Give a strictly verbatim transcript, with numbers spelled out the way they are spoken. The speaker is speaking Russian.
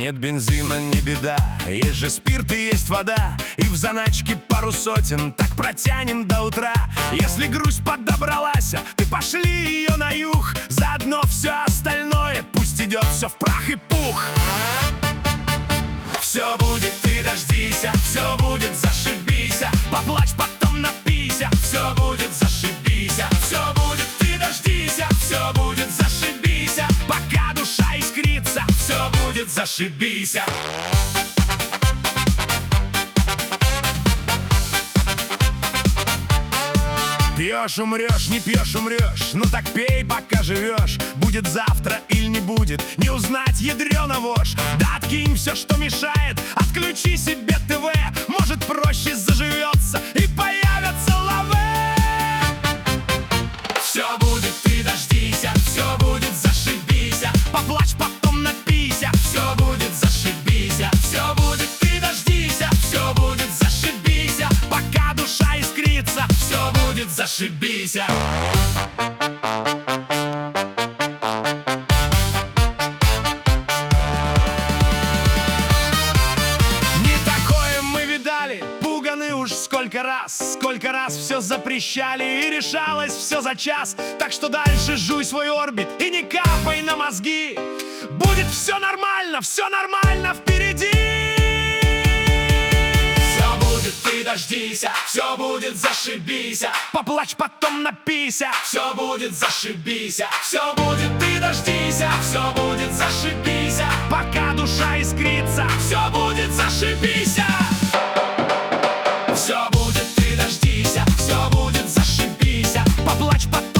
Нет бензина, не беда, есть же спирт и есть вода. И в заначке пару сотен, так протянем до утра. Если грусть подобралась, ты пошли ее на юг. Заодно все остальное пусть идет все в прах и пух. Все будет, ты дождися, все будет, зашибися. Поплачь, потом напися, все будет, зашибися. Все будет, ты дождися, все будет, зашибися. Пока душа искрится, все будет, зашибися. Пьешь, умрешь, не пьешь, умрешь. Ну так пей, пока живешь. Будет завтра или не будет, не узнать, ядрёна вошь. Да откинь все, что мешает, отключи себе ТВ. Может, проще заживется и появятся лавы. Все будет, ты дождися, все будет, зашибися. Поплачь, потом напися, все будет, зашибися. Все будет, ты дождися, все будет, зашибися. Пока душа искрится, все будет, зашибися. Не такое мы видали, пуганы уж сколько раз. Сколько раз все запрещали и решалось все за час. Так что дальше жуй свой орбит и не капай на мозги. Будет все нормально, все нормально впереди. Ты дождися, все будет, зашибися. Поплачь, потом напися, все будет, зашибися. Все будет, ты дождися, все будет, зашибися. Пока душа искрится, все будет, зашибися. Все будет, ты дождися, все будет, зашибися. Поплачь, потом